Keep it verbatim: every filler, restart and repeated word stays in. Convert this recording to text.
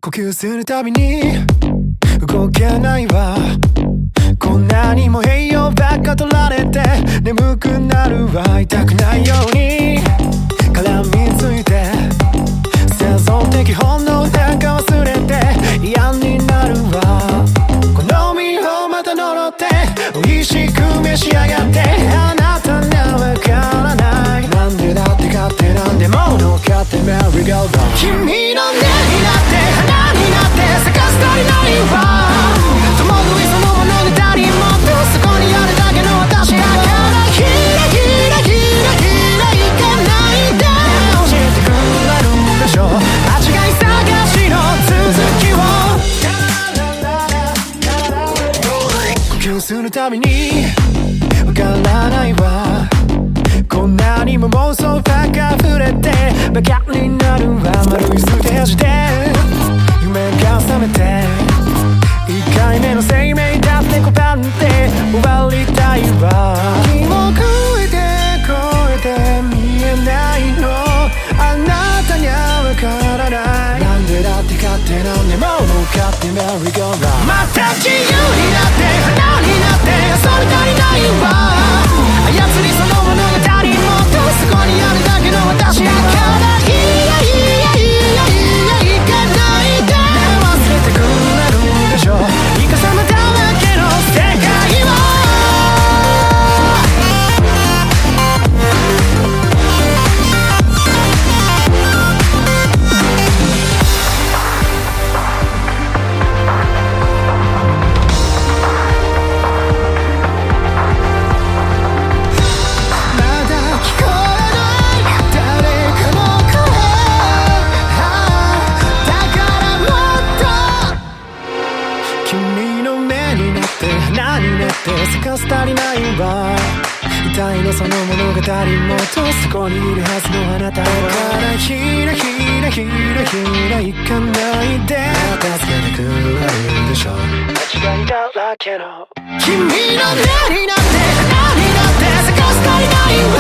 呼吸するたびに動けないわ。こんなにも栄養ばっか取られて眠くなるわ。痛くないように絡みついて生存的本能なんか忘れて嫌になるわ。好みをまた呪って美味しく召し上がってあなたにはわからない。なんでだって勝手なんでもの勝手メリーゴーラウンド。君の根になって花になって咲かせたりないわ。共食いそのもので足りもっとそこにあるだけの私だからキラキラキラキラいかないで教えてくれるんでしょう間違い探しの続きを。呼吸するたびにわからないわ。こんなにも妄想ばっか溢れてバカになるわ。丸いステージで夢が覚めて一回目の生命だってこばんで終わりたいわ。気も超えて超えて見えないのあなたにはわからない。なんでだって勝手なんでも勝手メリーゴーラウンド。また自由になって花になってそれ足りないわ。操りその物語もっとそこにあるだけの私だからいやいやいやいやいかないで忘れてくれるんでしょうイカサマだらけの世界を。咲かせ足りないわ。痛いのその物語もっとそこにいるはずのあなただからひらひらひらひらいかないで助けてくれるでしょ間違いだらけの君の根になって花になって咲かせ足りないわ。